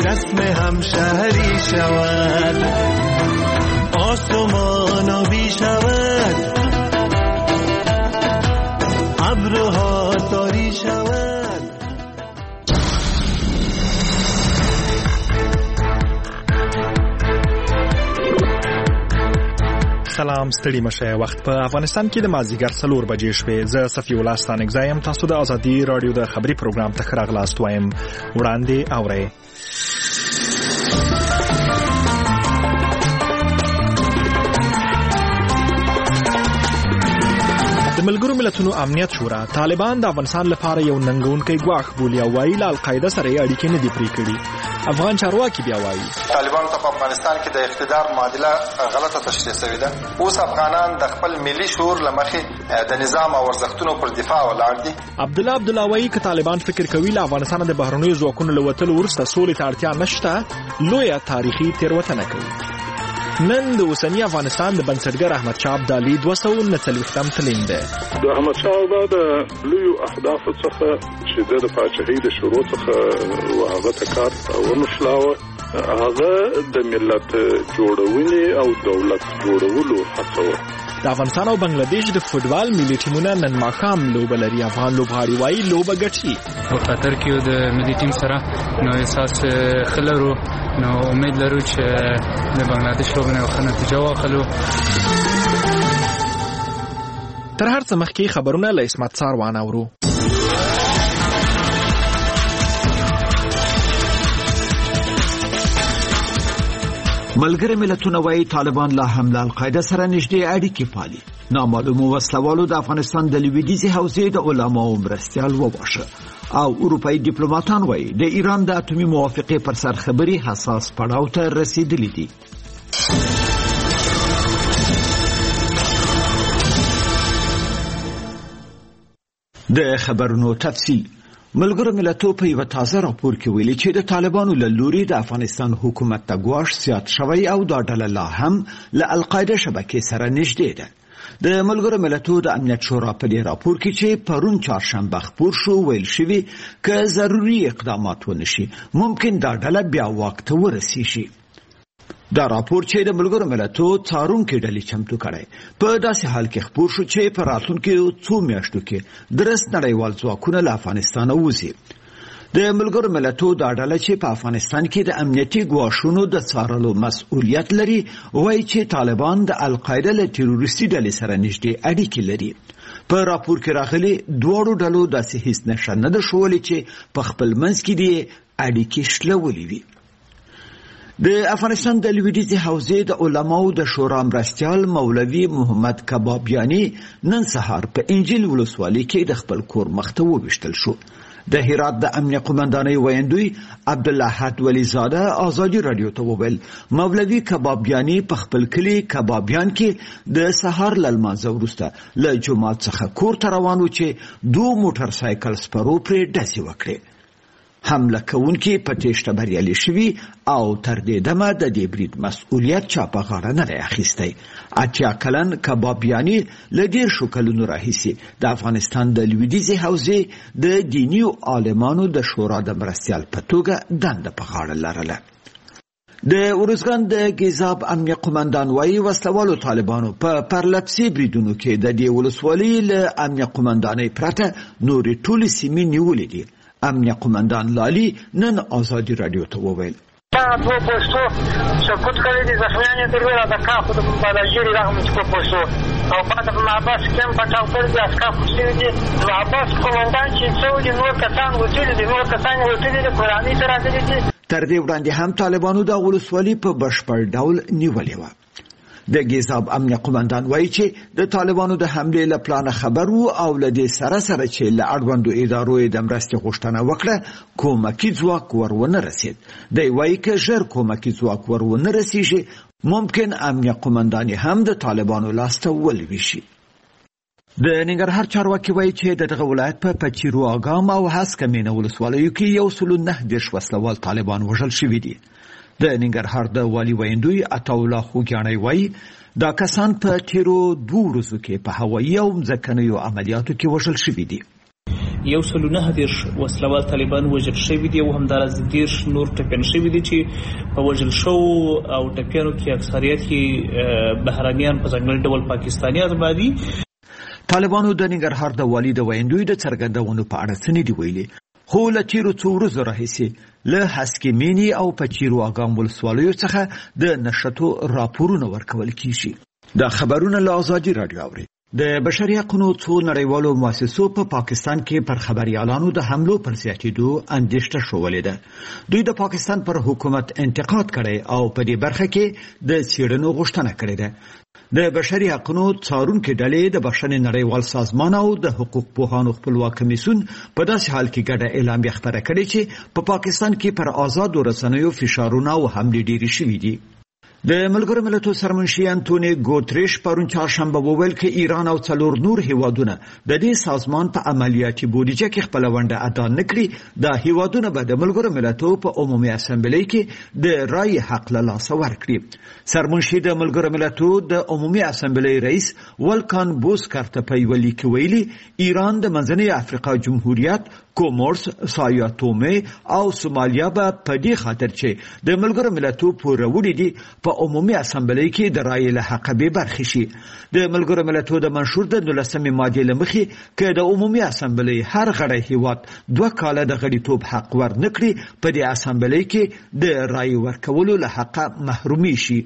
رسم همشهری شود، آسمان آبی شود، ابرها تاری شود. سلام، ستړي مشه. وخت په افغانستان کې د مازدیګر 4 بجې شوې. زه صفي الله ستانکزی یم. تاسو د ازادي رادیو د خبري پروګرام ته راغلاست وایم. وړاندې اورئ. د ملګرو ملتونو امنیت شورا طالبان د افغانستان لپاره یو ننګونکی ګواښ بولي او وایي له القاعده سره یې اړیکې نه دي پرې کړي. افغان چارواکي بیا وایي طالبان ته په افغانستان کې د اقتدار معادله غلطه تشریح شوې ده. اوس افغانان د خپل ملي شعور له مخې د نظام او ارزښتونو پر دفاع ولاړ دي. عبدالله وایي که طالبان فکر کوي له افغانستان د بهرنیو ځواکونو له وتلو وروسته سولې ته اړتیا نشته، لویه تاریخي تېروتنه کوي. نن د اوسني افغانستان د بنسټګر احمدشاه ابدالي 249م تلین دی. د احمدشاه بابا د لویو اهدافو څخه چې د پاچاهۍ د شروع څخه هغه ته کار ونښلاوه، هغه د ملت جوړونې او دولت جوړولو هڅه وه. د افغانستان او بنگلاديش د فوټبال ملي ټیمونه نن ماښام لوبه لري. افغان لوبغاړي وایي لوبه ګټي. په خطر کې د ملي ټیم سره نو احساس خلرو، نو امید لرو چې د بنگلاديش لوبه نه ښه نتیجه واخلو. تر هر څه مخکې خبرونه له اسمت ساروان اورو. ملګری ملتونه وايي طالبان لا هم له القاعده سره نږدې اړیکې پالي. نامعلومو وسلوالو د افغانستان د لویدیځې حوزې د علماو مرستیال وواژه او اروپایي ډیپلوماټان وايي د ایران د اټومي موافقې پر سر خبري حساس پړاو ته رسیدلې دي. د خبرونو تفصیل. ملګرو ملتونو په یو تازه راپور کې ویلي چې د طالبانو له لوري د افغانستان حکومت ته ګواښ زیات شوی او دا ډله لا هم له القاعده شبکې سره نږدې ده. د ملګرو ملتونو د امنیت شورا په دې راپور کې چې پرون چهارشنبه خپور شو ویل شوی که ضروري اقدامات ونشي ممکن دا ډله بیا واک ته ورسیږي. دا راپور چې د ملګرو ملتونو څارونکو ډلې چمتو کړی په داسې حال کې خپور شو چې په راتلونکو 2 میاشتو کې درس نړیوال ځواکونه له افغانستان وځي. د ملګرو ملتونو دا ډله چې په افغانستان کې د امنیتي ګواښونو د څارلو مسؤلیت لري وایي چې طالبان د القاعده له تروریستي ډلې سره نږدې اړیکې لري. په راپور کې راغلي دواړو ډلو داسې هیڅ نښه نه ده ښودلې چې په خپل منځ کې دې اړیکې شلولې وي. د افغانستان د لویدیځې حوزې د علماو د شورا مرستیال مولوي محمد کبابیانی نن سهار په انجیل ولسوالۍ کې د خپل کور مخ ته وویشتل شو. د هرات د امنیه قومندانۍ ویاندوی عبدالله ولیزاده ازادي رادیو ته وویل مولوي کبابیانی په خپل کلی کبابیان کې د سهار له لمانځه وروسته له جومات څخه کور ته روان و چې 2 موټر سایکل سپرو پرې ډزې وکړې. حمله کوونکي په تېښته بریالي شوي او تر دې دمه د دې برید مسؤلیت چا په غاړه نه دی اخیستی. 80 کلن کبابیاني له 10 کلونو راهیسې د افغانستان د لویدیځې حوزې د دیني عالمانو د شورا د مرستیال په توګه دنده په غاړه لرله. د ارزګان د ګیزاب امنیه قومندان وایي وسلوالو طالبانو په پرلپسې بریدونو کې د دې ولسوالۍ له امنیه قومندانۍ پرته نورې ټولې سیمې نیولې دي. امنیه قومندان لالی نن ازادي رادیو ته وویل دو پوستو سقوط کړی دي، زخمیان یې درلودل د کاخو د بالاجیري راغلم چې په پوستو او بعد په محبس کم پټاو کړی دي اسکا خوشي دي. محبس قومندان چې څو دي نور کسان وتلي دي، قرآني سره راغلي دي. تر دې وړاندې هم طالبانو د ولسوالۍ په بشپړ ډول نیولې وه. د ګیزاب امنیه قومندان وایي چې د طالبانو د حملې له پلانه خبر وو او له دې سره چې له اړوندو ادارو د مرستې غوښتنه وکړه کومکي ځواک ورونه رسید. دی وایي که ژر کومکي ځواک ورونه رسیږي ممکن امنیه قومندان هم د طالبانو لاسته ولویشي. د ننګرهار چارواکي وایي چې دغه ولایت په پچیرو اګام او هسکمینه ولسوالیو کې 119 وسلوال طالبان وژل شوي دي. د ننګرهار د والي ویندوی عطاالله خوګیاڼی وایي دا کسان په تیرو 2 ورځو کې په هوایي او ځمکنیو عملیاتو کې وژل شوي دي. 119 وسلوال طالبان وژل شوي دي او همداراز 10 نور ټپیان شوي دي چې په وژل شو او ټپیانو کې اکثریت کې بهرانيان په ځانګړي ډول پاکستانیان باندې. طالبانو د ننګرهار د والي د ویندوی د څرګندونو په اړه څه نه دی ویلي، خو له تیرو څو ورځو راهیسې له هسکې مینی او پچیرو اګام ولسوالیو څخه د نشټو راپورونه ورکول کیږي. دا خبرونه له آزادي رادیو اوري. د بشري حقوقو څو نړیوالو مؤسسو په پاکستان کې پر خبريالانو د حملو پر زیاتېدو اندېښنه شولې ده. دوی د پاکستان پر حکومت انتقاد کړي او په دې برخه کې د څېړنو غوښتنه کړې ده. د بشري حقوقو څارونکو ډلې د بشري نړیوال سازمان او د حقوق پوهانو خپلواک کمیسیون په داسې حال کې ګډه اعلامیه خبره کړې چې په پاکستان کې پر آزاد رسنیو فشارونه او حملې ډېرې شوې دي. د ملګرو ملتونو سرمنشي انټونی ګوتریش پرون چهارشنبه وویل چې ایران او څلور نور هیوادونه د دې سازمان په عملیاتي بودیجه کې خپل ونډه ادا نکړي. دا هیوادونه به د ملګرو ملتونو په عمومي اسمبلی کې د رای حق له لاسه ورکړي. سرمنشي د ملګرو ملتونو د عمومي اسمبلی رئیس ولکان بوسکر ته په یو لیک ویلي ایران د منځنۍ افریقا جمهوریت، کومورس، سایا تومه او سومالیا به په دې خاطر چې د ملګرو ملتونو پوروړي دي په عمومي اسمبلی کې د رای له حق به برخه شي. د ملګرو ملتونو د منشور د 19 ماده لمخې کې د عمومي اسمبلی هر غړی هیواد 2 کاله د غړیتوب حق ورنکړي په دې اسمبلی کې د رای ورکولو له حق محرومي شي.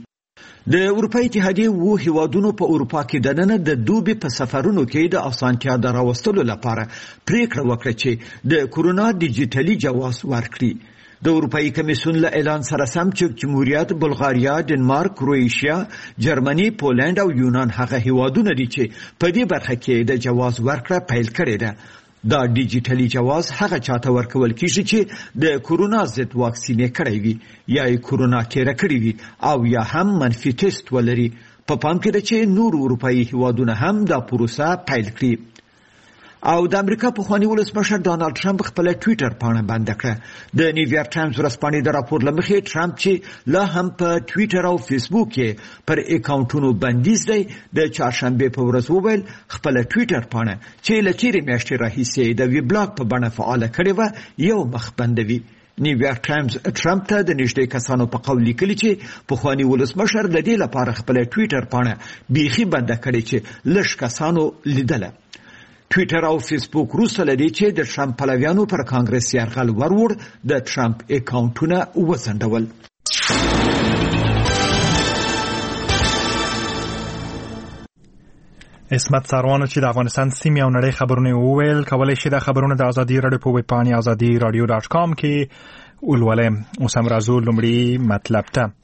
د اروپای اتحادیې و هیوادونو په اروپا کې دننه د دوبي په سفرونو کې د اسانتیا د راوستلو لپاره پریکړه وکړه چې د کورونا ډیجیټلي جواز ورکړي. د اروپאי کمیسیون له اعلان سره سم چې جمهوریت بلغاریا، ډنمارک، کروئیشیا، جرمني، پولند او یونان هغه هیوادونه دي چې په دې برخه کې د جواز ورکړه پیل کړې ده. دا ډیجیټلي جواز هغه چاته ورکول کیږي چې د کورونا ضد واکسینې کړی وي یا یې کورونا تیره کړی وي او یا هم منفي ټیسټ ولري. په پام کې ده چې نور اروپאי هیوادونه هم دا پروسه پیل کړي. او د امریکا پخوانی ولسمشر ډانلډ ټرمپ خپل ټوئیټر پاڼه بند کړه. د نیویارک ټایمز ورځپاڼې د راپور لمخې ټرمپ چې لا هم په ټوئیټر او فیسبوک کې پر اکاونټونو بندیز دی، د چهارشنبه په ورځ وویل خپل ټوئیټر پاڼه چې له تیرې میاشتې راهیسې د ویبلاګ په بڼه فعاله کړې وه یو مخ بندوي. نیویارک ټایمز ټرمپ ته د نږدې کسانو په قول لیکلي چې پخوانی ولسمشر د دې لپاره خپل ټوئیټر پاڼه بیخي بنده کړې چې لږ کسانو لیدله. ټوئیټر او فیسبوک وروسته لدی چې د ټرمپ پلویانو پر کانګرس یرغل ورور د ټرمپ اکاونټونه وسنډول. اسمت ساروانو چې د افغانستان سیمې او نړۍ خبرونه وویل. کولای شي دا خبرونه د ازادي رادیو په ویب پاڼې azadiradio.com کې ولولئ. اوس هم راځو لومړی مطلب ته.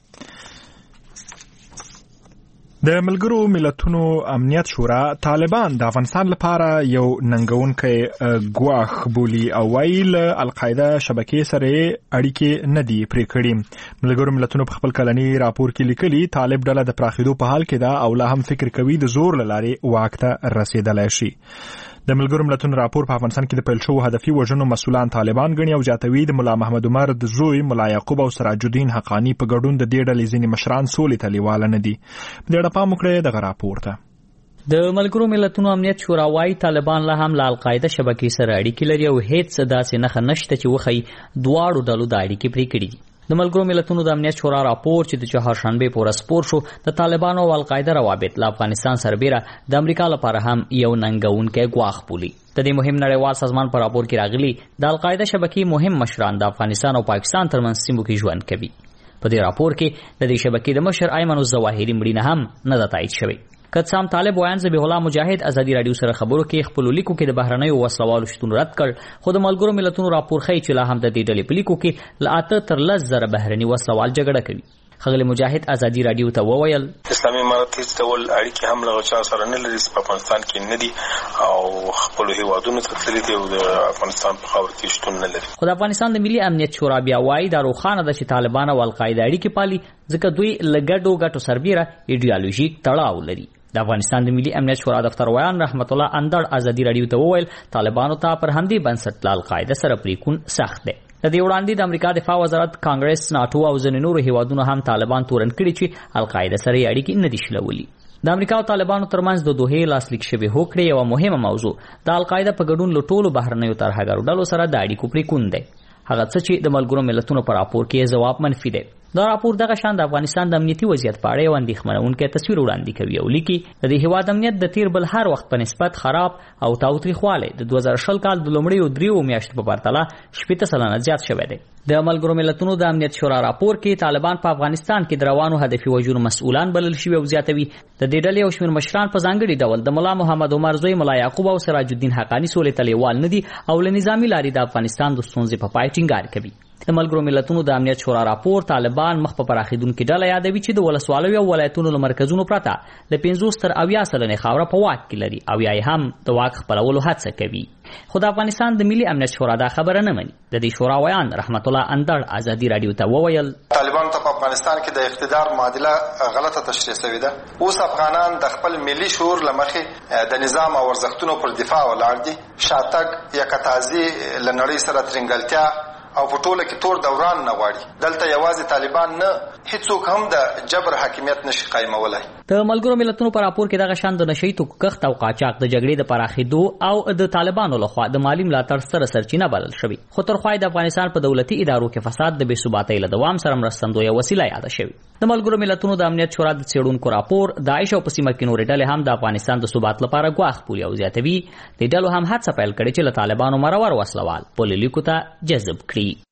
د ملګرو ملتونو امنیت شورا طالبان د افغانستان لپاره یو ننګونکی ګواښ بولي او ویل القاعده شبکې سره اړیکې نه دي پرې کړي. ملګرو ملتونو په خپل کلني راپور کې لیکلي طالب ډله د پراخېدو په حال کې ده او لا هم فکر کوي د زور له لارې واک ته رسېدلی شي. د ملګرو ملتونو راپور په افغانستان کې د پیل شوو هدفي وژنو مسؤلان طالبان ګڼي او زیاتوي د ملا محمد عمر د زوی ملا یعقوب او سراج الدین حقانی په ګډون د دې ډلې ځینې مشران سولې ته لیواله نه دي. په دې اړه پام وکړئ دغه راپور ته. د ملګرو ملتونو امنیت شورا وايي طالبان له هم له القاعده شبکې سره اړیکې لري او هیڅ داسې نښه نشته چې وښیي دواړو ډلو د اړیکې پرې کړي دي. د ملګرو ملتونو د امنیت شورا راپور چې د چهارشنبه په ورځ خپور شو د طالبانو او القاعده روابط له افغانستان سربېره د امریکا لپاره هم یو ننګونکی ګواښ بولي. د دې مهم نړیوال سازمان په راپور کې راغلي د القاعده شبکې مهم مشران د افغانستان او پاکستان ترمنځ سیمو کې ژوند کوي. په دې راپور کې د دې شبکې د مشر ایمن الظواهري مړینه هم نه ده تایید شوې. کڅام طالب وایان ذبیح الله مجاهد ازادي رادیو سره خبرو کې خپل لیکو کې د بهرنیو وسلوالو شتون رد کړ، خو د ملګرو ملتونو راپور ښیي چې لا هم د دې ډلې په لیکو کې له 8 تر 10 زره بهرني وسلوال جګړه کوي. خغلی مجاهد ازادي رادیو ته وویل اسلامي امارت هیڅ ډول اړیکې هم له چا سره نه لري په افغانستان کې نه دي او خپل هیوادونو ته تللي دي او د افغانستان په خاور کې شتون نه لري. خو د افغانستان د ملي امنیت شورا بیا وایي دا روښانه ده چې طالبان او القاعده اړیکې پالي ځکه دوی له ګډو سربېره ایډیالوژیک تړاو لري. د افغانستان د ملي امنیت شورا دفتر ویان رحمت الله اندړ ازادي رادیو ته وویل طالبانو ته پر همدې بنسټ له القاعده سره پریکون سخت دی. د دې وړاندې د امریکا دفاع وزارت کانګرس ناتو او ځینې نورو هیوادونو هم طالبان تورن کړي چې القاعده سره اړیکې نه دي شلولي. د امریکا او طالبانو ترمنځ د دوحې لاسلیک شوې هوکړې یوه مهمه موضوع د القاعده په ګډون له ټولو بهرنیو ترهګرو ډلو سره د اړیکو پرېکون دی. هغه څه چې د ملګرو ملتونو په راپور کې ځواب منفي دی. دا راپور دغه شان د افغانستان د امنیتي وضعیت په اړه یو اندېښمنونکی تصویر وړاندې کوي او لیکي د دې هېواد امنیت د تیر بل هر وخت په نسبت خراب او تاوتریخوالی د 2020 کال د لومړیو 3 میاشتو په پرتله 80% زیات شوی دی. د ملګرو ملتونو د امنیت شورا راپور کې طالبان په افغانستان کې د روانو هدفي وژنو مسؤلان بلل شوي او زیاتوي د دې ډلې یو شمېر مشران په ځانګړي ډول د ملا محمد عمر زوی ملا یعقوب او سراج الدین حقانی سولې ته لیوال نه دي او له نظامي لارې د افغانستان د ستونزې په پای ټینګار کوي. د ملګرو ملتونو د امنیت شورا راپور طالبان مخ په پراخیدونکو ډله یادوي چې د ولسوالیو او ولایتونو له مرکزونو پرته د 50 تر 80% خاوره په واک کې لري او یا هم د واک خپلولو هڅه کوي. خو د افغانستان د ملي امنیت شورا دا خبره نه مني. د دې شورا ویان رحمت الله اندړ ازادي رادیو ته وویل طالبان ته په افغانستان کې د اقتدار معادله غلطه تشریح شوې ده. اوس افغانان د خپل ملي شعور له مخې د نظام او ارزښتونو پر دفاع ولاړ دي. شاتګ یا کتازي له نړۍ سره ترنګلتیا او په ټوله کې تور دوران نه غواړي. دلته یوازې طالبان نه هیڅوک هم د جبر حاکمیت نشي قایمولای. د ملګرو ملتونو په راپور کې دغه شان د نشئی توکو کښت او قاچاق د جګړې د پراخېدو او د طالبانو لخوا د مالی ملاتړ ستره سرچینه بلل شوې. خو تر خوا د افغانستان په دولتي ادارو کې فساد د بې ثباتۍ له دوام سره مرستندویه وسیله یاده شوې. د ملګرو ملتونو د امنیت شورا د څېړونکو راپور داعش او په سیمه کې نورې ډلې هم د افغانستان د ثبات لپاره ګواښ پولي او زیاتوي. د ډلو هم هڅه پیل کړې چې له طالبانو مرور وسلوال پولیلیکو ته جذب کړي.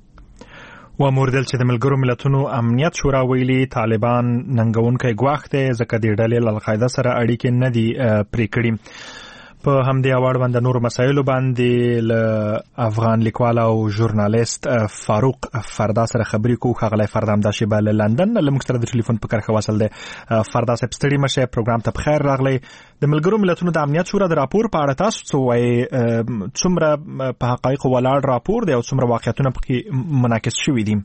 وموردل چې د ملګرو ملتونو امنیت شورا ویلي طالبان ننګونکی ګواښ دی ځکه د ډلې له القاعده سره اړیکې نه دي پرې کړي. په همدې اړه باندې نور مسایلو باندې له افغان لیکوال او ژورنالیست فاروق فردا سره خبرې کوو. ښاغلی فردا همدا شیبه له لندن له موږ سره د ټلیفون په کرښه وصل دی. فردا صاحب ستړي مه شئ، پروګرام ته بخیر راغلی. د ملګرو ملتونو د امنیت شورا د راپور په اړه تاسو څه وایئ؟ څومره په حقایقو ولاړ راپور دی او څومره واقعیتونه پکې منعکس شوي دي؟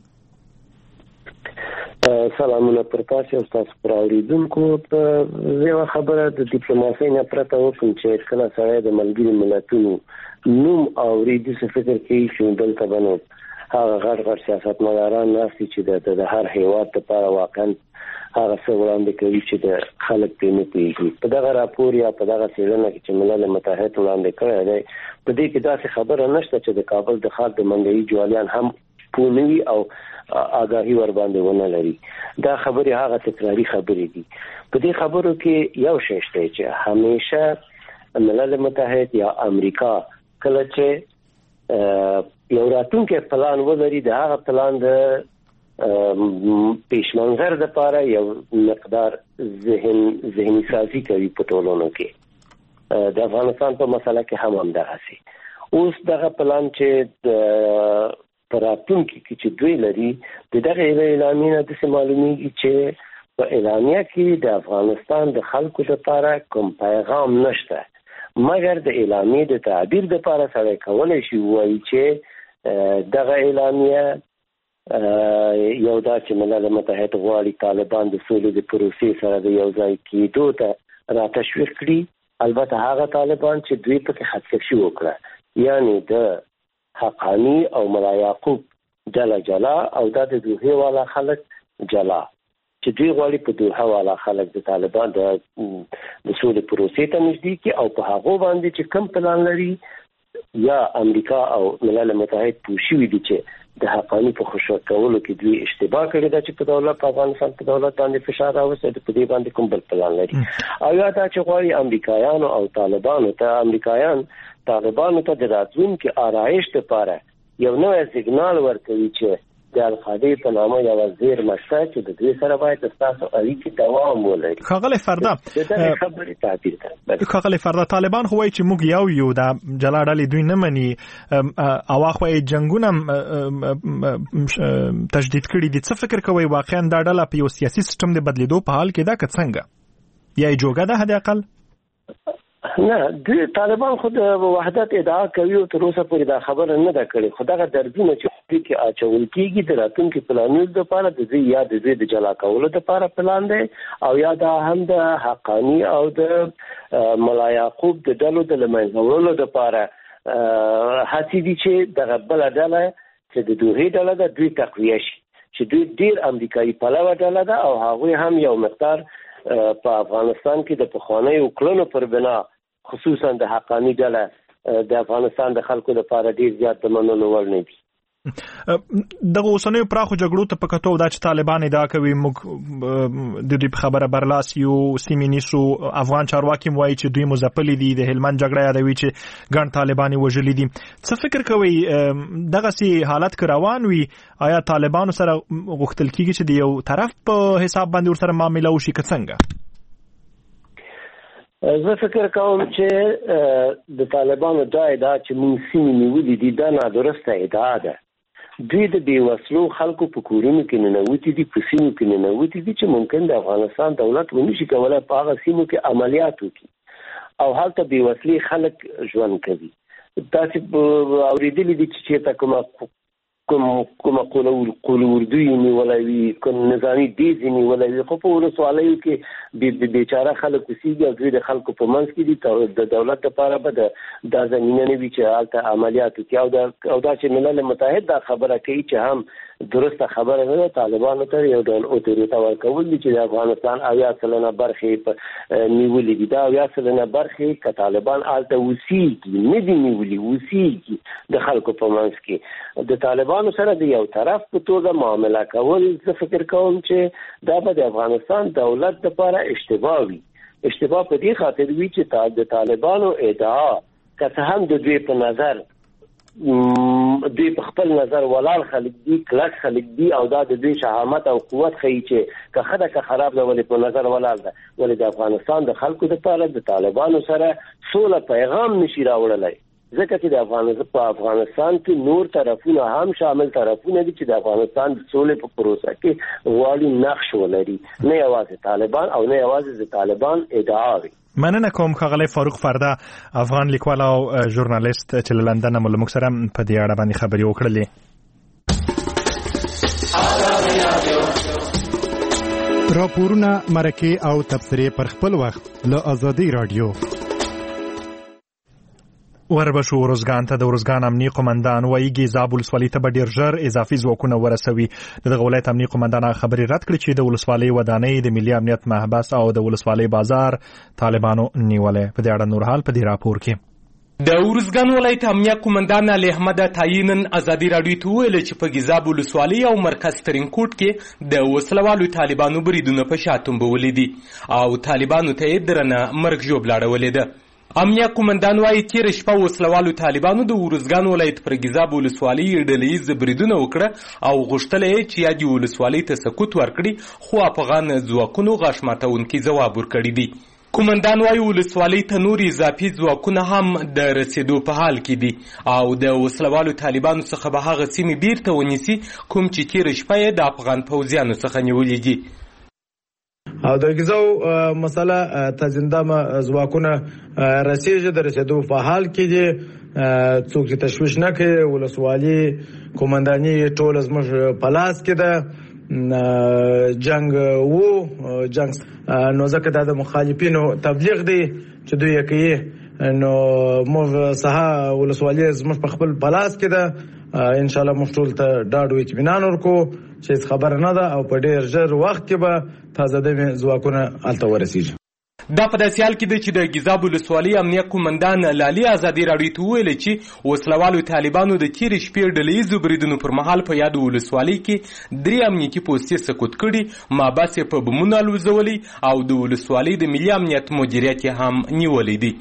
سلامونه پر تاسو او تاسو پر اوریدونکو. په یو خبره د ډیپلوماسۍ نه پرته وکم چې کله سره د ملګرو ملتونو نوم اوریدي څه فکر کوي چې دلته باندې هغه غټ سیاستمداران ناشتي چې د هر هیواد لپاره واقعا هغه څه وړاندې کوي چې د خلک پې نه پوهېږي. په دغه راپور یا په دغه څېړنه کې چې ملل متحد وړاندې کړی دی په دې کې داسې خبره نشته چې د کابل د ښار د منګهي جوالیان هم پوه نه وي او آگاهی ور باندې ونه لري. دا خبرې هغه تکراری خبرې دي. په دې خبرو کې یو شی شته چې همیشه ملل متحد یا امریکا کله چې یو راتلونکی پلان ولري د هغه پلان د پیشمنظر لپاره یو مقدار ذهني سازي کوي په ټولنو کې. د افغانستان په مسله کې هم همدغسې. اوس دغه پلان چې پراتونکو کې چې دوی لري دغه اعلامیه نه د معلومیږي چې په اعلامیه کې د افغانستان د خلکو لپاره کوم پیغام نشته مګر د اعلامیه د تعبیر لپاره سره کولای شي وایي چې دغه اعلامیه یو دا چې ملل متحد غواړي طالبان د سولې د پروسې سره د یو ځای کېدو ته را تشویق کړي. البته هغه طالبان چې دوی پکې خدکشي وکړه یعنی د حقانی او ملا یعقوب جلا او دا د دوحه والا خلک جلا چې دوی غواړي په دوحه والا خلک د طالبان د سولې پروسې ته نږدې کی او په هغه باندې چې کم پلان لري یا امریکا او ملل متحد پوښیږي دي چې د حقانی په خوشو کولو کې دوی اشتباه کړی دا چې په دولت افغانستان په دولت باندې فشار راوستي په دې باندې کوم بل پلان لري. او یا دا چې غواړي امریکایانو او طالبانو ته د راتلونکي آرایش لپاره یو نوې سیګنال ورکوي چې د القاعده په نامه یو وزیر مشته چې د دې سره باید تاسو اړیکې دوام ولري. ښاغلی فردا دا خبرې تعبیر ده. ښاغلی فردا طالبان خو وایي چې موږ یو د جلا ډلې دوی نه مني او خو یې جنګونه تجدید کړي دي. څه فکر کوئ واقعا دا ډله په یو سیاسي سیستم د بدلیدو په حال کې ده که څنګه یا یې جوګه ده حد اقل؟ نه د طالبان خود وحدت ادعا کوي او تر اوسه پورې دا خبره نه ده کړې. خو دغه دردونه چې کې اچول کېږي د راتلونکي پلانونو لپاره د دې یا د دې د جلا کولو لپاره پلان دی او یا دا هم د حقانی او د ملا یعقوب د ډلو د لمنځولو لپاره هڅې دي چې دغه بل ډله چې د دوه ډله د دوی تقویه شي چې دوی ډیر امریکایي پلوه ډله ده او هغه هم یو مقدار په افغانستان کې د پخوانیو کړنو پر بنا خصوصا د حقانی ډله د افغانستان د خلکو لپاره ډیر زیات د منلو وړ نه دي. دغه اوسنیو پراخو جګړو ته په کتو دا چې طالبان ادعا کوي موږ د دوی په خبره برلاس یو سیمې نیسو. افغان چارواکي وایي چې دوی مزپلي دي. د هلمند جګړه یادوي چې ګڼ طالبان وژلي دي. څه فکر کوي دغسې حالت که روان وي آیا طالبانو سره غوښتل کیږي چې د یو طرف په حساب باندې ورسره معامله وشي که څنګه؟ زه فکر کوم چې د طالبانو دا ادعا چې موږ سیمې نیولې دي دا نادرسته ادعا ده. دوی د بېوسلو خلکو په کورونو کې ننوتي دي، په سیمو کې ننوتي دي چې ممکن د افغانستان دولت ونشي کولی په هغه سیمو کې عملیات وکړي او هلته بېوسلې خلک ژوند کوي. تاسې اورېدلي دي چې چېرته کومه قول اردو یې نیولی وي، کوم نظامي بیز یې نیولی وي، خو په ولسوالیو کې بیچاره خلک اوسېږي او دوی د خلکو په منځ کې دي. د دولت لپاره به دا زمینه نه وي چې هلته عملیات وکړي او دا چې ملل متحد دا خبره کوي چې هم درسته خبره نه ده. طالبانو ته یو ډول اوتوریته ورکول دي چې د افغانستان 80% برخې نیولې دي. دا 80% برخې که طالبان هلته اوسېږي نه دي نیولي، اوسېږي د خلکو په منځ کې د طالبانو سره د یو طرف په توګه معامله کول زه فکر کوم چې دا به د افغانستان دولت لپاره اشتباه وي. اشتباه په دې خاطر وي چې د طالبانو ادعا که څه هم د دوی په نظر دوی په خپل نظر ولاړ خلک دي، کلک خلک دي او دا د دوی شهامت او قوت ښیي چې که ښه ده که خراب ده ولې په نظر ولاړ ده. ولې د افغانستان د خلکو دپاره د طالبانو سره سوله پیغام نشي راوړلی ځکه چې په افغانستان کې نور طرفونه هم شامل طرفونه دي چې د افغانستان د سولې په پروسه کې غواړي نقش ولري، نه یوازې طالبان او نه یوازې د طالبان ادعا وي. مننه کوم ښاغلی فاروق فرده، افغان لیکوال او ژورنالیست چې له لندن مو له موږ سره په دې اړه باندې خبرې وکړلې. راپورونه، مرکې او تبصرې پر خپل وخت له ازادي رادیو. وربشو ورزګان ته د ورزګان امنیه قومندان وایي ګیزاب ولسوالۍ ته به ډېر ژر اضافي ځواکونه ورسوي. دغه ولایت امنیه قومندان خبرې رد کړې چې د ولسوالۍ ودانۍ د ملي امنیت محبس او د ولسوالۍ بازار طالبانو نیولې. په دې اړه نور حال په دې راپور کې. د ورزګان ولایت امنیه قومندان علي احمد عطایي نن ازادي راډیو ته وویل چې په ګیزاب ولسوالۍ او مرکز ترینکوټ کې د وسلوالو طالبانو بریدونه په شا تنبولي دي او طالبانو ته یې درنه مرګ ژوبله اړولې ده. امنیه قومندان وایي تېره شپه وسلوالو طالبانو د ورزګان ولایت پر ګیزاب ولسوالۍ ډلهییز بریدونه وکړه او غوښتله یې چې یادې ولسوالۍ ته سقوط ورکړي، خو افغان ځواکونو غاښ ماتونکي ځواب ورکړی دی. قومندان وایي ولسوالۍ ته نور اضافي ځواکونه هم د رسېدو په حال کې دي او د وسلوالو طالبانو څخه به هغه سیمې بیرته ونیسي کوم چې تېره شپه یې د افغان پوځیانو څخه نیولې دي. او د ګیزو مسله تزندامه ځواکونه رسېږي، د رسېدو په حال کې دي. څوک چې تشویش نه کوي، ولسوالي قومنداني ټول زموږ په لاس کې ده. جنگ نو ځکه دا د مخالفینو تبلیغ دی چې دوی یې کوي، نو موږ سها ولسوالي زموږ په خپل په لاس کې ده. ان شاء الله موږ ټول ته ډاډ او اطمینان ورکو چې خبر نه ده او په ډیر ژر وخت کې به تازه د ځواکونه هلته ورسیږي. دا په داسې حال کې دی چې د ګیزاب ولسوالۍ امنیه قومندان لالي ازادي راډیو ته وویل چې وسلوالو طالبانو د تېرې شپې ډلهییزو بریدونو پر مهال په یادو ولسوالۍ کې 3 امنیتي پوستې سقوط کړي، محبس یې په بمونو الوځولی او د ولسوالۍ د ملي امنیت مدیریت یې هم نیولی دی.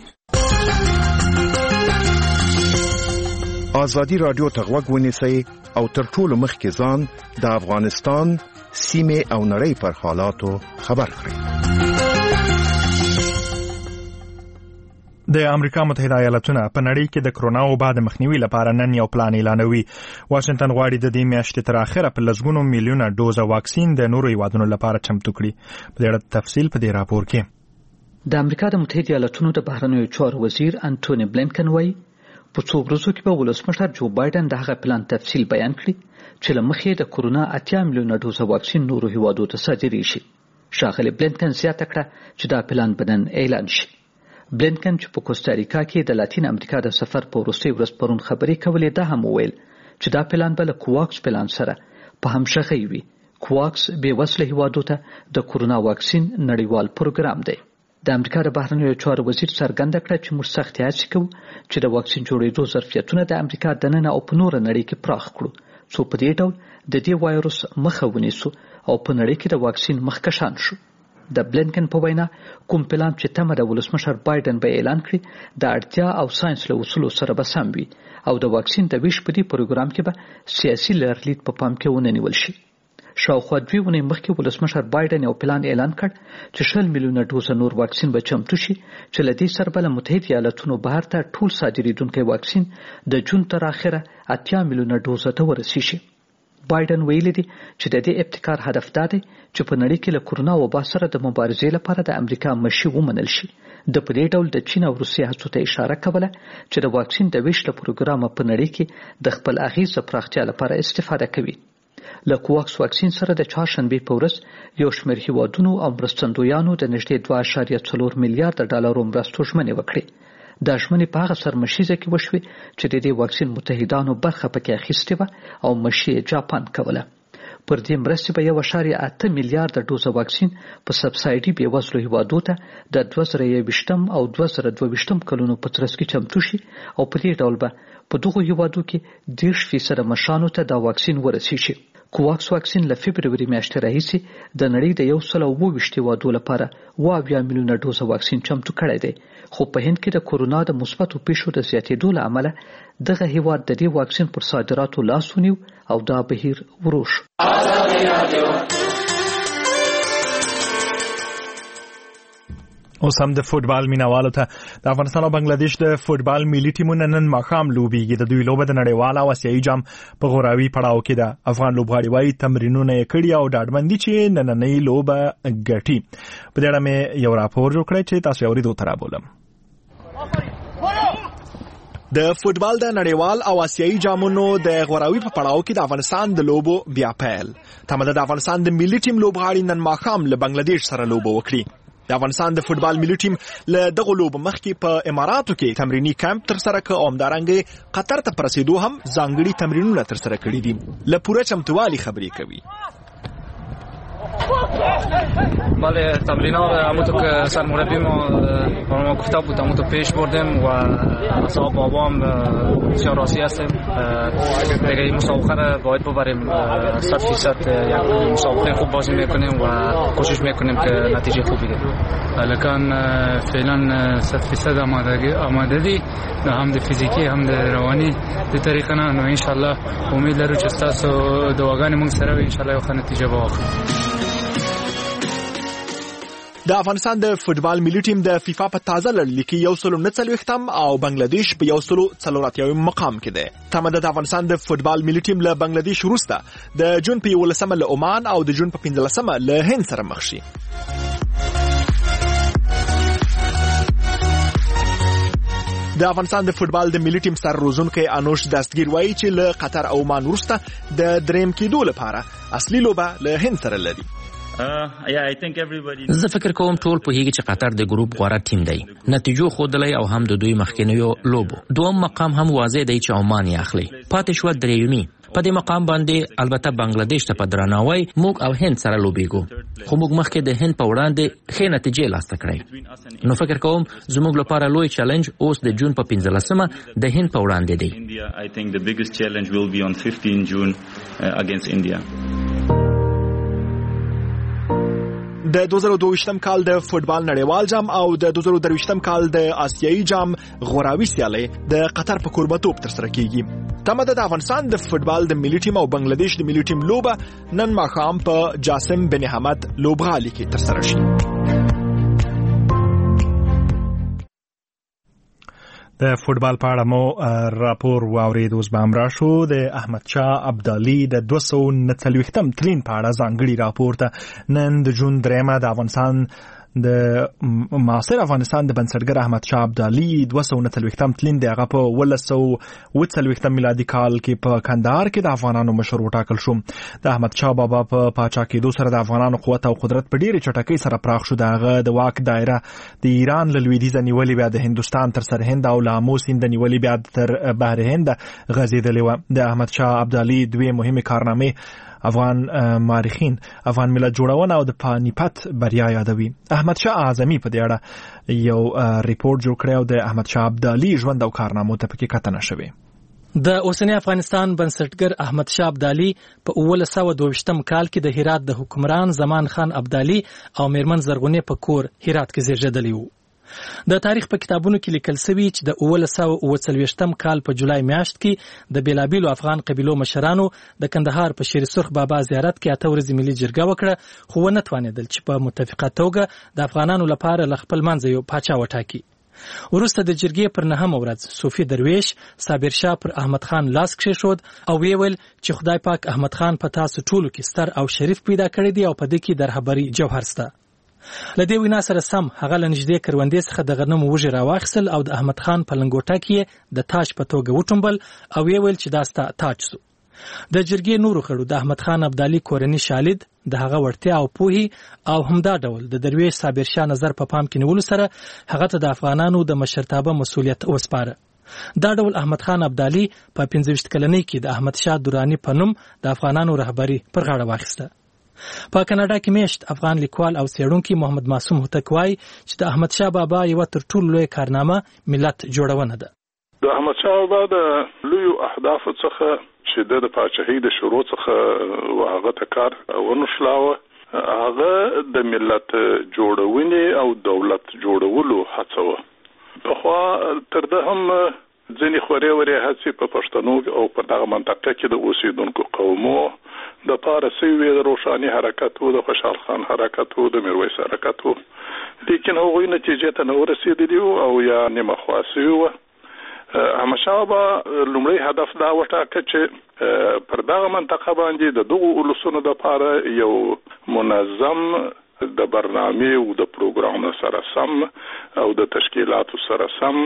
ازادي راډیو ته غوږ ونیسئ او تر ټولو مخکې ځان د افغانستان سیمې او نړۍ پر حالاتو خبر کړئ. د امریکا متحده ایالاتونه په نړۍ کې د کرونا وبا د مخنیوي لپاره نن یو پلان اعلانوي. واشنگټن غواړي د دې میاشتې تر اخره په لسګونو میلیونه ډوزه واکسین د نورو هیوادونو لپاره چمتو کړي. په دې اړه تفصیل په دې راپور کې. د امریکا د متحده ایالاتونو د بهرنیو چارو وزیر انټونی بلینکن وایي په څو ورځو کې به ولسمشر جو بایدن د هغه پلان تفصیل بیان کړي چې له مخې د کرونا 80 میلیونه ډوزه واکسین نورو هیوادو ته صادرې شي. ښاغلی بلینکن زیاته کړه چې دا پلان به نن اعلان شي. بلینکن چې په کوستاریکا کې د لاتین امریکا د سفر په وروستۍ ورځ پرون خبرې کولې، دا هم وویل چې دا پلان به له کوواکس پلان سره په همغږۍ وي کواکس بې وسله هیوادو ته د کورونا واکسین نړیوال پروګرام دی. د امریکا د بهرنیو چارو وزیر څرګنده کړه چې موږ سخت هڅې کوو چې د واکسین جوړېدو ظرفیتونه د امریکا دننه او په نوره نړۍ کې پراخ کړو څو په دې ډول د دې وایروس مخه ونیسو او په نړۍ کې د واکسین مخکشان شو. د بلینکن په وینا کوم پلان چې تمه د ولسمشر بایدن به اعلان کړي د اړتیا او ساينس له اصولو سره به سم وي او د واکسین د ویش په دې پروګرام کې به سیاسي لرلید په پام کې ونه نیول شي. شاوخوا 2 اونۍ مخکې ولسمشر بایدن یو پلان اعلان کړ چې 100 میلیونه ډوزه نور واکسین به چمتو شي چې له دې سره به له متحده ایالاتونو بهر ته ټول صادریدونکي واکسین د جون تر اخره 8 میلیونه ډوزه ته ورسیږي شي. بایدن ویلي دی چې د دې ابتکار هدف دا دی چې په نړۍ کې له کورونا وبا سره د مبارزې لپاره د امریکا مشي ومنل شي. د په دې ډول د چین او روسیې هڅو ته اشاره کوله چې د واکسین د ویش له پروګرام په نړۍ کې د خپل اغیزه پراختیا لپاره استفاده کوي. له کوواکس واکسین سره د چهارشنبې په ورځ یو شمېر هیوادونو او مرستندویانو د نږدې 2.4 میلیارډ ډالرو مرستو ژمنې وکړې. د ژمنې په هغه سرمشیزه کې وشوې چې د دې واکسین متحدانو برخه پکې اخیستې وه او مشي جاپان کوله. پر دې مرستې به 1.8 میلیارډ ډوزه واکسین په سبسایډي بېوزلو هیوادو ته د 2021 او 2022 کلونو په ترڅ کې چمتو شي او په دې ډول به په دغو هیوادو کې 10% مشانو ته دا واکسین ورسیږي. کوواکس واکسین له فبروري میاشتې راهیسې د نړۍ د 122 هیوادو لپاره 2 میلیونه ډوزه واکسین چمتو کړی دی. خو په هند کې د کورونا د مثبتو پیښو د زیاتېدو له امله دغه هیواد د دې واکسین پر صادراتو لاس ونیو او دا بهیر ورو شو. اوس هم د فوتبال مینوالو ته د افغانستان او بنگلاديش د فوتبال ملي ټیمونو نن ماښام لوبېږي. د دوی لوبه د نړیوال او اسیایي جام په غوراوي پړاو کې ده. افغان لوبغاړي وايي تمرینونه یې کړي او ډاډمندي چې نننۍ لوبه ګټي. په دې اړه مې یو راپور جوړ کړی چې تاسو یې اورېدو ته رابولم. د فوتبال د نړیوال او اسیایي جامونو د غوراوي په پړاو کې د افغانستان د لوبو بیا پیل. تمه ده د افغانستان د ملي ټیم لوبغاړي نن ماښام له بنگلاديش سره لوبه وکړي. د افغانستان د فوتبال ملي ټیم له دغه لوبو مخکې په اماراتو کې تمرینی کمپ تر سره کړ او همدارنګه قطر ته پرسیدو هم ځانګړي تمرینونه تر سره کړي دي. له پوره چمتووالي خبرې کوي. بله تمرینات همونطور که سرمربی ما گفته بود همونطور پیش بردیم و اصحاب بابا هم بسیار راضی هستیم. دیگه این مسابقه را باید ببریم 100% یک مسابقه خوب بازی میکنیم و کوشش میکنیم که نتیجه خوبی بدیم. لکن فعلا 100% آمادگی هم د فیزیکی هم د روانی د طریقه نه ان شاء الله امید لرو چې تاسو دواګانې موږ سره ان شاء الله یو ښه نتیجه واخلو. د افغانستان د فوتبال ملي ټیم د فیفا په تازه لړۍ کې 149 او بنگلاديش په 144 مقام کې ده. تمه ده د افغانستان د فوتبال ملي ټیم له بنگلاديش وروسته د جون په 11 له عمان او د جون په 15 له هند سره مخ شي. د افغانستان د فوتبال د ملي ټیم سر روزونکي انوش دستگیر وایي چې له قطر او عمان وروسته د دریم کېدو لپاره اصلي لوبه له هند سره لري. زه فکر کوم ټول په هیګه چې قطر د ګروپ غوړه ټیم دی. نتیجو خودلای او هم د دوی مخکینیو لوبو. دوم مقام هم واضح دی چې عمان یې اخلي. پاتې شو دریمي. په دې مقام باندې البته بنگلاديش ته په درناوی موږ او هند سره لوبېږو. خو موږ مخکې د هند په وړاندې ښه نتیجې لاسته کړې. نو فکر کوم زموږ لپاره لوی چیلنج اوس د جون په 15 د هند په وړاندې دی. د 2022م کال د فوتبال نړیوال جام او د 2023م کال د آسیایي جام غوراوي سیالي د قطر په کوربتوب تر سره کیږي. تمه ده د افغانستان د فوتبال د ملي ټیم او بنگلاديش د ملي ټیم لوبه نن ماښام په جاسم بن حمد لوبغالي کې تر سره شي. د فوتبال په اړه مو راپور واورید. اوس به هم راشو د احمد شاه ابدالي د 249م تلین په اړه ځانګړي راپور ته. نن د جون 3 د افغانستان د معاصر افغانستان د بنسټګر احمد شاه ابدالي 249م تلین دی. هغه په 1940 میلادي کال کې په کندهار کې د افغانانو مشر وټاکل شو. د احمد شاه بابا په پاچا کېدو سره د افغانانو قوت او قدرت په ډېرې چټکۍ سره پراخ شو. دغه د واک دایره د ایران له لویدیځه نیولې بیا د هندوستان تر سرهند او له امو سیند نیولې بیا تر بحر هند غځېدلې وه. د احمد شاه ابدالي دوی مهمې کارنامې افغان مورخین افغان ملت جوړونه او د پانیپت بریا یادوي. احمد شاه اعظمي په دې اړه یو ریپورت جوړ کړی او د احمد شاه ابدالي ژوند او کارنامو ته پکې کتنه شوې. د اوسنی افغانستان بنسټګر احمد شاه ابدالي په 1922 کال کې د هرات د حکمران زمان خان ابدالي او میرمن زرغونې په کور هرات کې زیږیدلی وو. د تاریخ په کتابونو کې لیکل شوی چې د 1939 کال په جولای میاشت کې د بیلابیلو افغان قبیلو مشرانو د کندهار په شیر سرخ بابا زیارت کې 8 ورځې ملي جرګه وکړه، خو ونه توانېدل چې په متفقه توګه د افغانانو لپاره له خپل منځه یو پاچا وټاکي. وروسته د جرګې پر 9 ورځ صوفي درویش صابر شاه پر احمد خان لاس کېښود او ویل چې خدای پاک احمد خان په تاسو ټولو کې ستر او شریف پیدا کړی دی او په دې کې د رهبري جوهر شته. له دې وینا سره سم هغه له نږدې کروندې څخه د غنمو وږي راواخیستل او د احمد خان په لنګوټه کې د تاج په توګه وټومبل او ویل چې دا ستا تاج سو. د جرګې نورو خړو د احمد خان ابدالي کورنۍ شالید د هغه وړتیا او پوهي او همدا ډول د درویش صابر شاه نظر په پام کې نیولو سره هغه ته د افغانانو د مشرتابه مسولیت وسپاره. دا ډول احمد خان ابدالي په 15 کلنۍ کې د احمد شاه درانی په نوم د افغانانو رهبری پر غاړه واخیسته. په کاناډا کې میشت افغان لیکوال او څېړونکي محمد معصوم هوتک وایي چې د احمد شاه بابا یو تر ټولو لوی کارنامه ملت جوړونه ده. د احمد شاه بابا د لوی اهداف څخه چې د پاچاهۍ د شروع څخه هغه ته کار ونشلاوه، هغه د ملت جوړونې او دولت جوړولو هڅه وه. پخوا تر ده هم ځینې خورې ورې هڅې په پښتنو او په دغه منطقه کې د اوسېدونکو قومو د پاره سوي د روښاني حرکت و، د خوشحال خان حرکت و، د میرویس حرکت و، لیکن هغوی نتیجې ته نه ورسېدلي او یا نیمه خوا سوي وه. احمد شاه بابا لومړی هدف دا وټاکه چې پر دغه منطقه باندې د دغو اولسونو دپاره یو منظم د برنامې او د پروګرام سره سم او د تشکیلاتو سره سم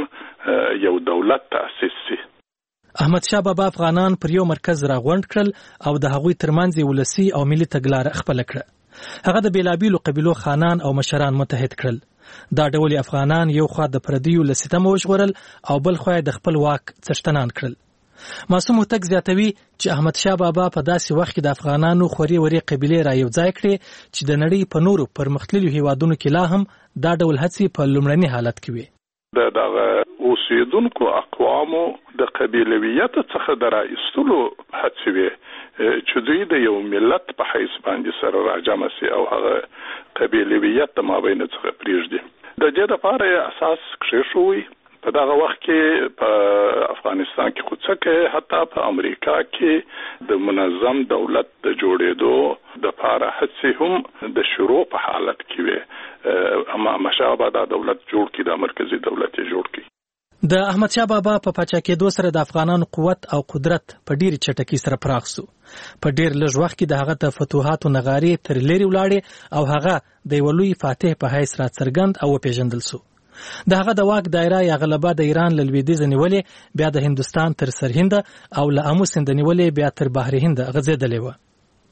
یو دولت تأسیس شي. احمد شاه بابا افغانان پر یو مرکز راغونډ کړل او د هغوی ترمنځ ولسی او ملي تګلاره خپل کړه. هغه د بیلابیلو قبیلو خانان او مشران متحد کړل. دا ډول افغانان یو خوا د پردیو له ستمه وژغورل او بل خوا د خپل واک څښتنان کړل. معصوم هوتک زیاتوي چې احمد شاه بابا په داسې وخت کې د افغانانو خوري وري قبیلې را یو ځای کړې چې د نړۍ په نورو پرمختللو هیوادونو کې لا هم دا ډول هڅې په لومړني حالت کې وي. دغه اوسېدونکو اقوامو د قبیلویت څخه د راایستلو هڅې وي چې دوی د یو ملت په حیث باندې سره راجمع سي او هغه قبیلویت د مابین څخه پرېږدي. د دې لپاره اساس کېښوي. په دغه وخت کې په افغانستان کې خو څکه حتی په امریکا کې د منظم دولت د جوړېدو د لپاره هڅې هم د شروع په حالت کې وي. اما مشابه دا دولت جوړ کړي، د مرکزی دولت جوړ کړي. د احمد شاه بابا په پاچا کېدو سره د افغانانو قوت او قدرت په ډېرې چټکۍ سره پراخ شو. په ډېر لږ وخت کې د هغه د فتوحاتو نغارې تر لرې ولاړې او هغه د یو لوی فاتح په حیث راڅرګند او وپېژندل شو. د هغه د واک دایره یا غلبه د ایران له لویدیځه نیولې بیا د هندوستان تر سرهند او له امو سیند نیولې بیا تر بحر هند غځېدلې وه.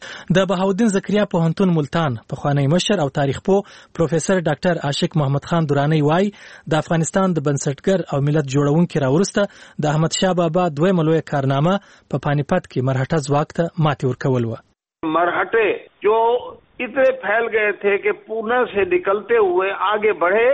د بهاودین زکریا پوهنتون ملتان پخوانی مشر او تاریخ پوه پروفیسور ډاکټر عاشق محمد خان درانی وایي د افغانستان د بنسټګر او ملت جوړونکي راورسته د احمد شاه بابا دویمه لویه کارنامه په پانیپت کې مرهټه ځواک ته ماتې ورکول وه. مرهټه جو اتنے پھیل گئے تھے کہ پونا سے نکلتے ہوئے آگے بڑھے.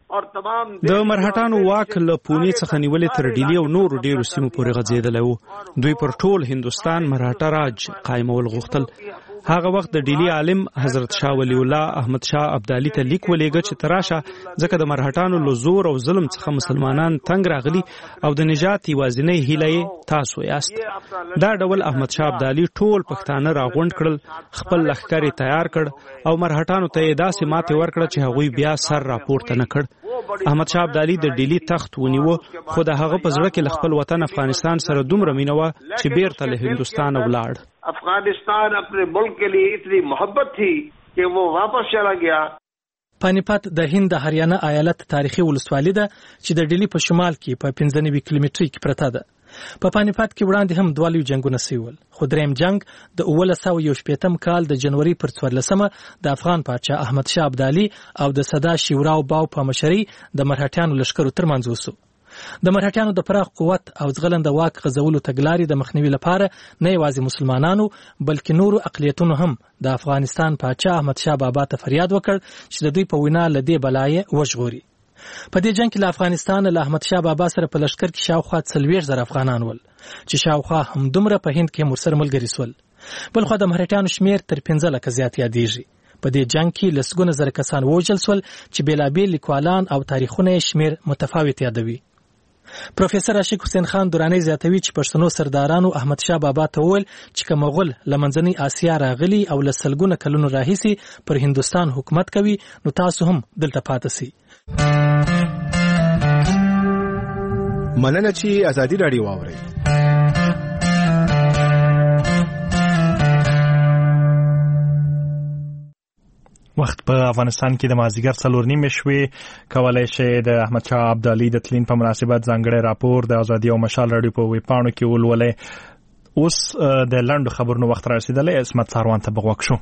د مرهټانو واک له پونې څخه نیولې تر ډیلی او نورو ډیرو سیمو پورې غځېدلی و. دوی پر ټول هندوستان مرهټه راج قایمول غوښتل. هغه وخت د ډیلی عالم حضرت شاه ولی الله احمد شاه ابدالي ته لیک ولېږه چې تراشه ځکه د مرهټانو له زور او ظلم څخه مسلمانان تنګ راغلي او د نجات یوازینۍ هیله تاسو یاست. دا ډول احمد شاه ابدالي ټول پښتانه راغونډ کړل، خپل لښکر تیار کړ او مرهټانو ته یې داسې ماتې ورکړه چې هغوی بیا سر راپورته نه کړ. احمد شاه ابدالي د ډیلی تخت ونیو، خو د هغه په زړه کې له خپل وطن افغانستان سره دومره مینه وه چې بیرته له هندوستان ولاړ. افغانستان اپنے ملک کے لیے اتنی محبت تھی کہ وہ واپس چلا گیا. پانیپت د هند د هریانه ایالت تاریخي ولسوالي ده چې د ډیلی په شمال کې په 95 کیلومتري کې پرته ده. په پانیپت کې وړاندې هم دوه لوی جنگونه شوي ول، خو دریم جنگ د 1918 کال د جنوري پر 14مه د افغان پاچا احمد شاه ابدالي او د صدا شیوراو باو په مشرۍ د مرهټیانو لښکرو ترمنځ وشو. د مرهټیانو د پراخ قوت او ځغلنده واک غځولو تګلارې د مخنیوي لپاره نه یوازې مسلمانانو بلکې نورو اقلیتونو هم د افغانستان پاچا احمد شاه بابا ته فریاد وکړ چې د دوی په وینا له دې بلایې وژغوري. په دې جنگ کې له افغانستان له احمد شاه بابا سره په لښکر کې شاوخوا 40,000 افغانان ول چې شاوخوا همدومره په هند کې ورسره ملګري سول. بلخوا د مرهټیانو شمیر تر 15 لکه زیات یادېږي. په دې جنگ کې لسګونه زره کسان ووژل سول چې بیلابیل لیکوالان او تاریخونه یې شمیر متفاوت یادوي. پروفیسور عاشق حسین خان دورانی زیاتوي چې پښتنو سردارانو احمد شاه بابا ته وویل چې که مغول له منځنۍ آسیا راغلي او له سلګونه کلونو راهیسې پر هندوستان حکومت کوي نو تاسو هم دلته پاتې سئ. مننه چې ازادي راډیو واورئ. وخت په افغانستان کې د مازیګر 4:30 شوې. کولای شئ د احمد شاه ابدالي د تلین په مناسبت ځانګړی راپور د ازادي او مشال راډیو په ویبپاڼو کې ولولئ. اوس د لنډو خبرونو وخت را رسیدلی. عصمت ساروان ته بغوږ شو.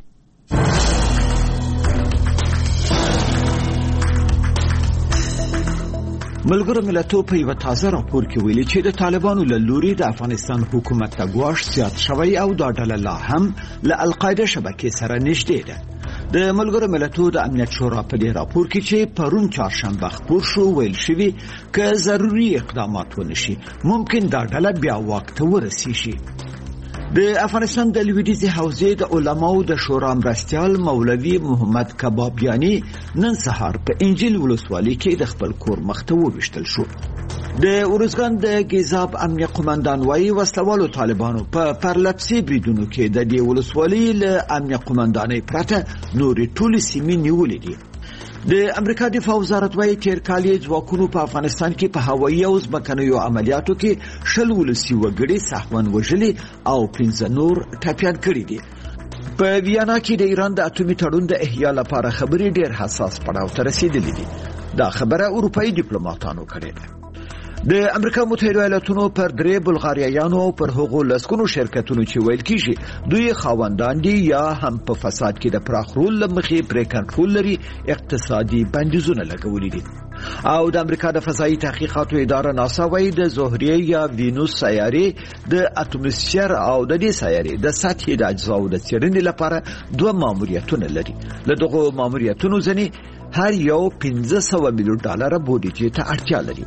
ملګرو ملتونو په یو تازه راپور کې ویلي چې د طالبانو له لوري د افغانستان حکومت ته ګواښ زیات شوی او دا ډله لا هم له القاعده شبکې سره نږدې ده. د ملګرو ملتونو د امنیت شورا په دې راپور کې چې پرون چهارشنبه خپور شو ویل شوی که ضروري اقدامات ونشي ممکن دا ډله بیا واک ته ورسیږي. د افغانستان د لویدیځې حوزې د علماو د شورا مرستیال مولوي محمد کبابیانی نن سهار په انجیل ولسوالۍ کې د خپل کور مخ ته وویشتل شو. د ارزګان د ګیزاب امنیه قومندان وايي وسلوالو طالبانو په پرلپسې بریدونو کې د دې ولسوالۍ له امنیه قومندانۍ پرته نورې ټولې سیمې نیولې دي. د امریکا دفاع وزارت وايي تیر کال یې ځواکونو په افغانستان کې په هوایي او ځمکنیو عملیاتو کې 20 ولسي وګړي سهمن وژلي او 15 نور ټپیان کړي دي. په ویانا کې د ایران د اټومي تړون د احیا لپاره خبرې ډېر حساس پړاو ته رسیدلې دي. دا خبره اروپایي ډیپلوماټانو کړې ده. د امریکا متحده ایالاتونو پر 3 بلغاریایانو او پر هغو لسګونو شرکتونو چې ویل کیږي دوی خاوندان دي یا هم په فساد کې د پراخ رول لمخې پرې کنټرول لري اقتصادي بندیزونه لګولي دي. او د امریکا د فضایي تحقیقاتو اداره ناسا وايي د زهرې یا وینوس سیارې د اتموسفیر او د دې سیارې د سطحې د اجزاو د څېړنې لپاره 2 ماموریتونه لري. له دغو ماموریتونو ځنې هر یو $500 میلیون بودیجې ته اړتیا لري.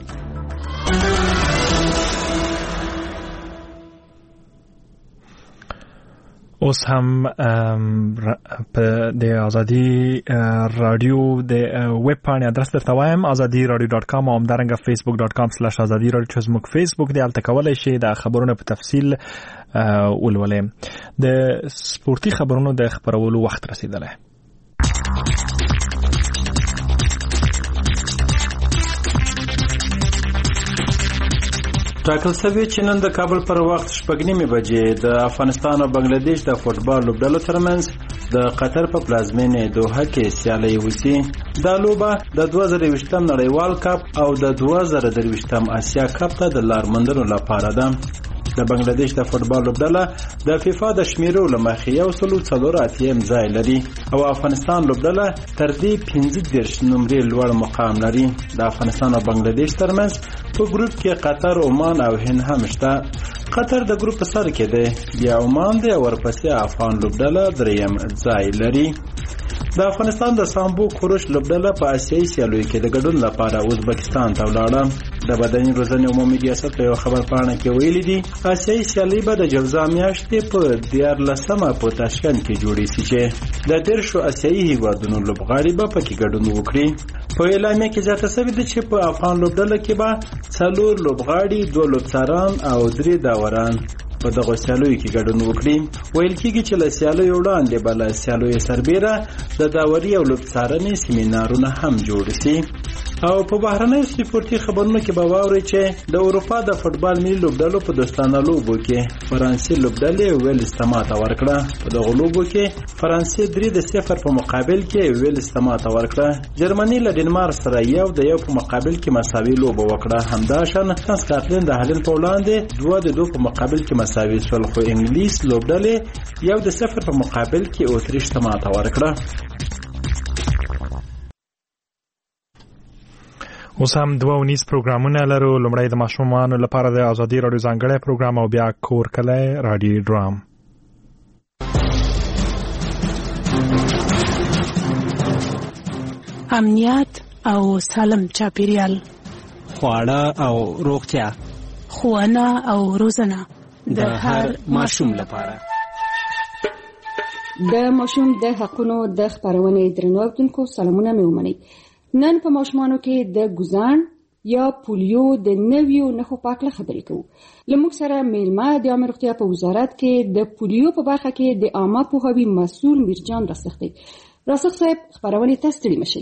اوس هم په د ازادي رادیو د ویب پاڼې ادرس درته وایم azadiradio.com او همدارنګه facebook.com/azadiradio چې زموږ فیسبوک دی. هلته کولی شئ د خبرونو په تفصیل ولولئ. د سپورتي خبرونو د خبرولو وخت رسیدلی. ټاکل شوی چې نن د کابل پر وخت 6:30 بجې د افغانستان او بنگلاديش د فوټبال لوبډلو ترمنځ د قطر په پلازمینه دوحه کې سیالي وشي. دا لوبه د 2020م نړیوال کپ او د 2023م آسیا کپ ته د لار موندلو لپاره ده. د بنگلاديش د فوټبال لوبډله د فیفا د شمیرو لمخې 134 ځای لري او افغانستان لوبډله تر دې 15 نمرې لوړ مقام لري. د افغانستان او بنگلاديش ترمنځ په ګروپ کې قطر، عمان او هند هم شته. قطر د ګروپ په سر کې دی، بیا عمان دی او ورپسې افغان لوبډله دریم ځای لري. د افغانستان د سامبو کوروش لوبډله په آسیایي سیالیو کې د ګډون لپاره ازبکستان ته ولاړه. د بدني روزنې عمومي ریاست په یو خبر پاڼه کې ویلي دي آسیایي سیالي به د جوزا میاشتې په 14مه په تاشکند کې جوړې شي چې د 10 آسیایي هیوادونو لوبغاړي به پکې ګډون وکړي. په اعلامیه کې زیاته شوې ده چې په افغان لوبډله کې به 4 لوبغاړي، 2 لوبڅاران او 3 داوران په دغه سیالیو کې ګډون وکړي. ویل کېږي چې له سیالیو وړاندې به له سیالیو سربیره د داوري او لوبڅارنې سیمینارونه هم جوړ شي. او په بهرنیو سپورتي خبرونو کې به واورئ چې د اروپا د فوټبال ملي لوبډلو په دوستانه لوبو کې فرانسې لوبډلې ویلز ته ماته ورکړه. په دغه لوبو کې فرانسې 3-0 په مقابل کې ویلز ته ماته ورکړه. جرمني له ډنمارک سره 1-1 په مقابل کې مساوي لوبه وکړه. همداشان سکاټلند د هالند په وړاندې 2-2 په مقابل کې مساوي شول، خو انګلیس لوبډلې 1-0 په مقابل کې اتریش ته ماته ورکړه. اوس هم 2 پروګرامونه لرو. لومړی د ماشومانو لپاره د ازادي راډیو ځانګړی پروګرام او بیا کور کلی رادیو ډرام. امنیت او سالم چاپیریال، خواړه او روغتیا، ښوونه او روزنه د هر ماشوم لپاره. د ماشوم د حقونو د خبرونې درنو اوریدونکو سلامونه مې ومنئ. نن په ماشومانو کې د ګوزان یا پولیو د نویو نښو په اړه خبرې کوو. لموږ سره میلمه د عامه روغتیا په وزارت کې د پولیو په برخه کې د عامه پوهاوي مسؤل میرجان راسخ دی. راسخ صاحب خبرونه تاسو ستړي مشئ.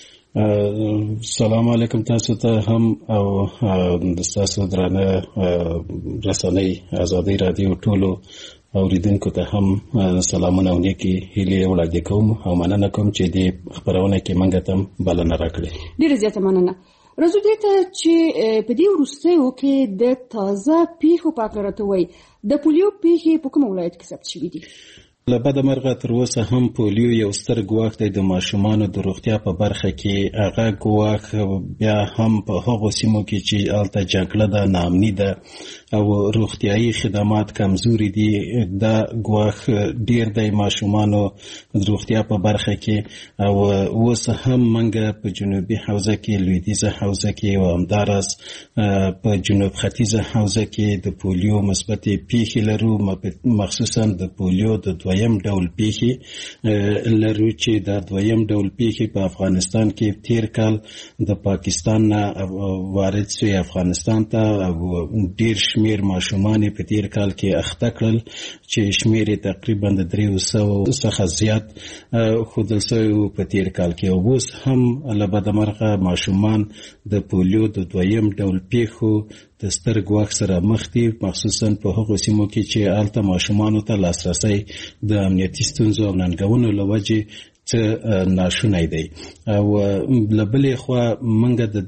سلام علیکم تاسو ته هم او د تاسو درانه رسنۍ ازادي رادیو ټولو اوریدونکو ته هم سلامونه او نیکی هیلې وړاندې کوم او مننه کوم چې دې خبرونه کې منګه تم بلنه راکړې. ډیره زیاته مننه. راځو دې ته چې په دې وروستیو کې د تازه پیښو په اړه راته وایي. د پولیو پیښې په کوم ولایت کې ثبت شوې دي؟ له بده مرغه تر اوسه هم پولیو یو ستر ګواښ دی د ماشومانو د روغتیا په برخه کې. هغه ګواښ بیا هم په هغو سیمو کې چې هلته جګړه ده، ناامني ده او روغتیایي خدمات کمزوري دي. دا ګواښ ډیر دی ماشومانو د روغتیا په برخه کې. او اوس هم منګه په جنوبي حوزه کې، لویدیځه حوزه کې او همداراز په جنوب ختیځه حوزه کې د پولیو مثبتې پیښې لرو، مخصوصا د پولیو د دویم ډول پیښې لرو چې دا دویم ډول پیښې په افغانستان کې تیر کال د پاکستان نه وارد شوی افغانستان ته او ډیر شمیر ماشومان په تیر کال کې اخته کړل چې شمیر تقریبا د 300 څخه زیات خودل شوی په تیر کال کې. او اوس هم له بده مرغه ماشومان د پولیو د دویم ډول پیښو د ستر ګواښ سره مخ دي، مخصوصا په هغو سیمو کې چې هلته ماشومانو ته لاسرسی د امنیتي ستونزو او ننګونو له وجې څه ناشونی دی. او له بلې خوا موږ د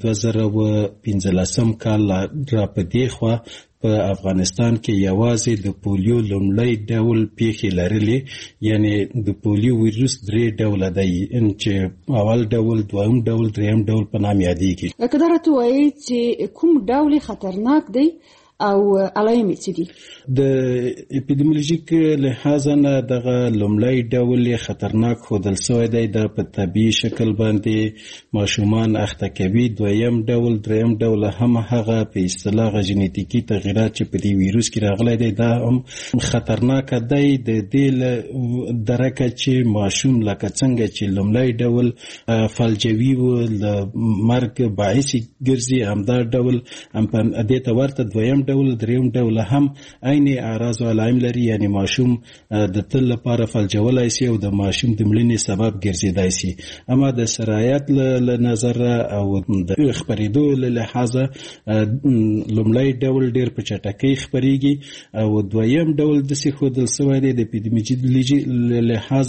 2015 کال را په دې خوا په افغانستان کې یوازې د پولیو لومړی ډول پیښې لرلې، یعنی د پولیو ویروس 3 ډوله دی چې اول ډول، دویم ډول، دریم ډول په نام یادېږي. که دا راته وایي چې کوم ډول خطرناک دی او علایمې څه دي؟ د اپیدمیولوژیک لحاظ نه دغه لومړی ډول خطرناک ښودل شوی دی. دا په طبیعي شکل باندې ماشومان اخته کوي. دویم ډول، دریم ډول هم هغه په اصطلاح ژنیتیکي تغییرات چې په دې ویروس کې راغلی دی دا هم خطرناک دی. د دې درکه چې ماشوم لکه څنګه چې لومړی ډول فلجوي و له مرګ باعث ګرځي، همدا ډول هم په دې ته ورته دویم ډول، دریم ډول هم عین اعراض او علائم لري، یعنی ماشوم د تل لپاره فلجولای شي او د ماشوم د مړینې سبب ګرځیدای شي. اما د سرایت له نظر او د خبرېدو له لحاظه لومړی ډول ډیر په چټکۍ خبرېږي او دویم ډول د څه ښودل شوی دی د اپیدمیولوژي له لحاظ